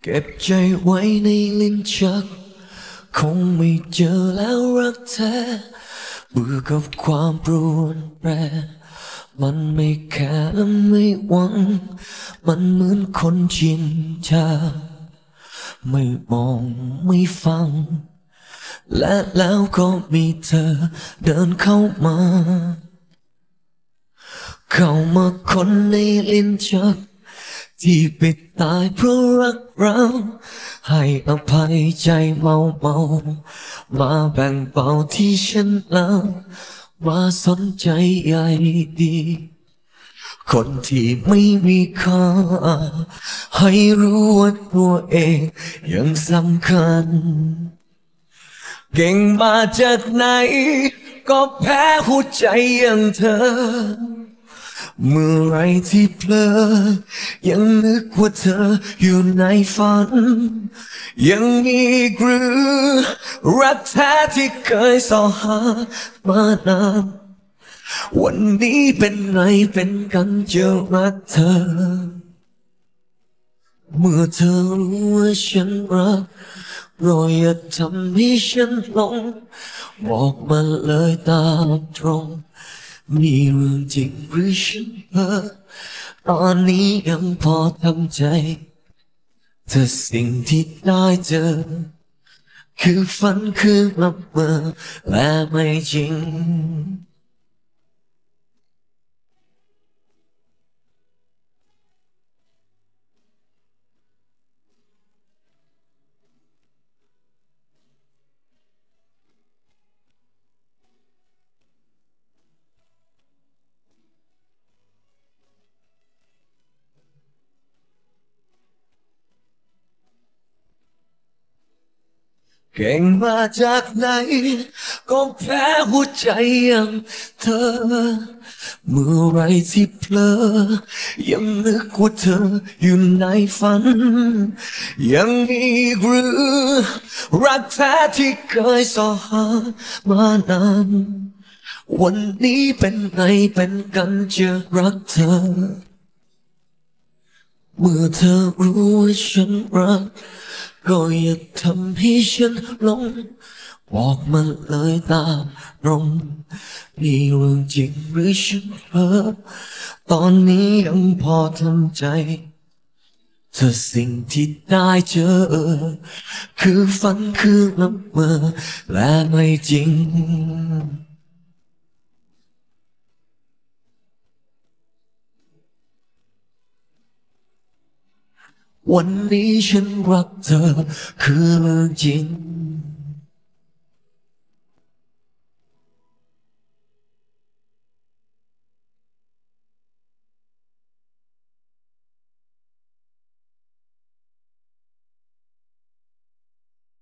เก็บใจไว้ในลิ้นชักคงไม่เจอแล้วรักแท้เบื่อกับความปรวนแปรมันไม่แค่และไม่หวังมันเหมือนคนชินชาไม่มองไม่ฟังและแล้วก็มีเธอเดินเข้ามาคนในลิ้นชักที่ปิดตายเพราะรักเราให้อภัยใจเมามาแบ่งเบาที่ฉันเล่ามาสนใจใยดีคนที่ไม่มีค่าให้รู้ว่าตัวเองยังสำคัญเก่งมาจากไหนก็แพ้หัวใจอย่างเธอเมื่อไรที่เพลอยังนึกว่าเธออยู่ในฝันยังมีอีกหรือรักแท้ที่เคยสอหามานานวันนี้เป็นไงเป็นกันจะรักเธอเมื่อเธอรู้ว่าฉันรักโปรดอย่าทำให้ฉันหลงบอกมาเลยตามตรงมีเรื่องจริงหรือฉันเพ้อตอนนี้ยังพอทำใจแต่สิ่งที่ได้เจอคือฝันคือละเมอและไม่จริงเก่งมาจากไหนก็แพ้หัวใจอย่างเธอเมื่อไรที่เพลอยังนึกว่าเธออยู่ในฝันยังอีกหรือรักแท้ที่เคยสอหามานานวันนี้เป็นไงเป็นกันจะรักเธอเมื่อเธอรู้ว่าฉันรักก็อย่าทำให้ฉันหลงบอกมาเลยตามตรงนี่เรื่องจริงหรือฉันเพ้อตอนนี้ยังพอทำใจเธอสิ่งที่ได้เจอคือฝันคือละเมอและไม่จริงวันนี้ฉันรักเธอคือเรื่องจริง